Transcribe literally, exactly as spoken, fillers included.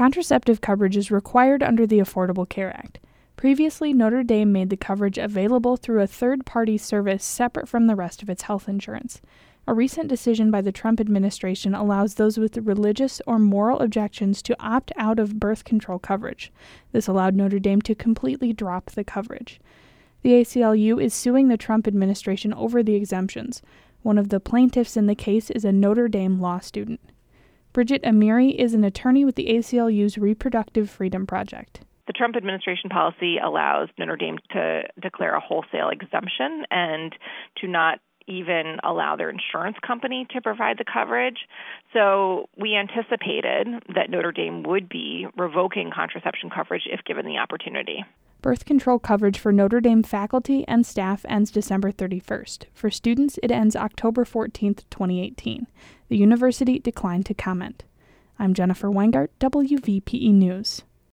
Contraceptive coverage is required under the Affordable Care Act. Previously, Notre Dame made the coverage available through a third-party service separate from the rest of its health insurance. A recent decision by the Trump administration allows those with religious or moral objections to opt out of birth control coverage. This allowed Notre Dame to completely drop the coverage. The A C L U is suing the Trump administration over the exemptions. One of the plaintiffs in the case is a Notre Dame law student. Bridget Amiri is an attorney with the A C L U's Reproductive Freedom Project. The Trump administration policy allows Notre Dame to declare a wholesale exemption and to not even allow their insurance company to provide the coverage. So we anticipated that Notre Dame would be revoking contraception coverage if given the opportunity. Birth control coverage for Notre Dame faculty and staff ends December thirty-first. For students, it ends October fourteenth, twenty eighteen. The university declined to comment. I'm Jennifer Weingart, W V P E News.